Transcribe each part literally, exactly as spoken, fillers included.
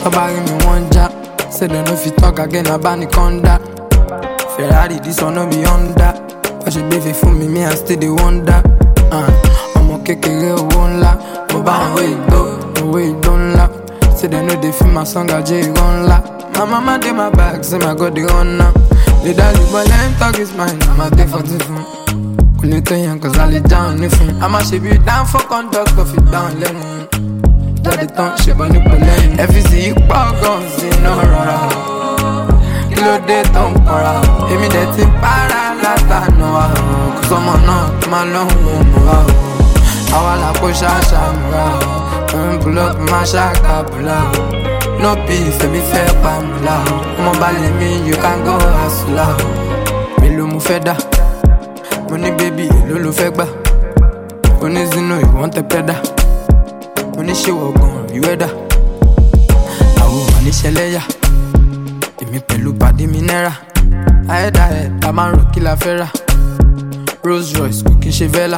Somebody me one jack. Say they no fit talk again about the conda. Ferrari, this one no be Honda. I should be for me, me I still the wonder. Uh, I'm okay, kere won't la. But by the way it go, the way it don't la. Say they know they feel my song, I J run la. My mama did my back, say my God they run now. The daddy boy let him talk his mind, I'm a day for different. Couldn't tell you cause I lay down anything. I'ma shape you down for conduct, off it down, let me. Daddy don't shape on the plane. F C you pop guns, see no rara. Kilo de ton para. Emi de ti para lata no ah. Cause I'm on up, my long one. I wanna push a shamra. When pull up my shaka pull up. No beef, me fair pamla. Mobile me, you can go hustler. Melo mu feda. Money baby, lolo fegba. Money zino, you want a peda. Money she walk on, you weather. Awo money sheleya. Emi pẹ̀lú pàdé mi náírà. Ahead ahead, a máa ń rò kí la fẹ́ rà. Rolls Royce kò kí n ṣe Vela.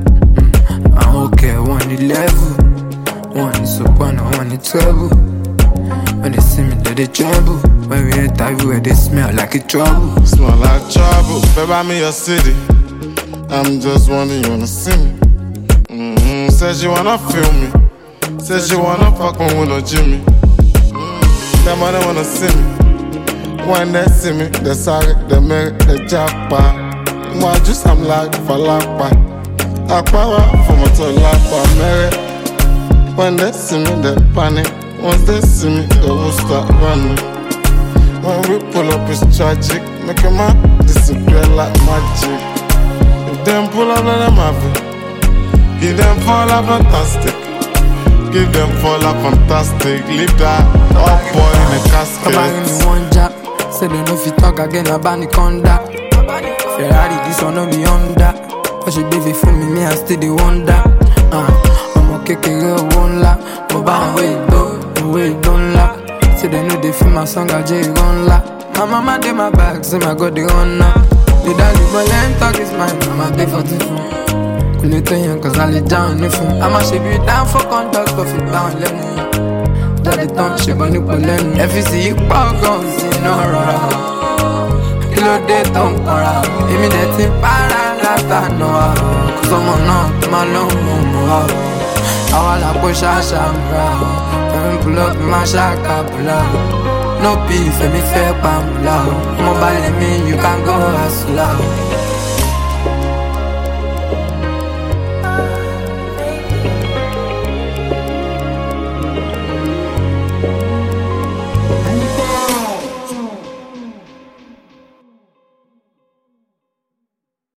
Àwọn òkè wọn ní level. Wọ́n ní soprano, wọ́n ní treble. When they see me, they, they tremble. When we enter everywhere, they smell like a trouble. Smell like trouble. Baby, I'm in your city. I'm just wondering, you wanna see me? Mm-hmm. Says you wanna feel me. Says you wanna fuck me with no Jimmy. Mm-hmm. Them other wanna see me. When they see me, they sorry, they make they jackpot. Moi, just I'm like for lapa. I power from a to lapa, marry. When they see me, they panic. Once they see me, they will start running. When we pull up, it's tragic. Make a man disappear like magic. If them pull up, let them have it. Give them fall up fantastic. Give them fall up fantastic. Leave that up boy in a casket. Somebody me one jack. Say they no fit talk again about the conda. Ferrari, this one no be Honda. I should be for me, me I still the wonder. Uh, I'm okay, kere won't la. But by the way it go, the way it don't la. Say they know they feel my song, I J run la. My mama did my back, say my God they run now. The daddy boy let him talk his mind, I'm a day for different. Couldn't tell you cause I lay down anything. I'ma shape you down for conduct, off it down, let me. Daddy don't shape on the plane. F C you pop guns, see no rara. Kilo de ton para. Emi de ti para lata no ah. Cause I'm on up, my long one. I wanna push a shamra. When pull up my shaka pull up. No beef, me fair pamla. Mobile me, you can go hustler.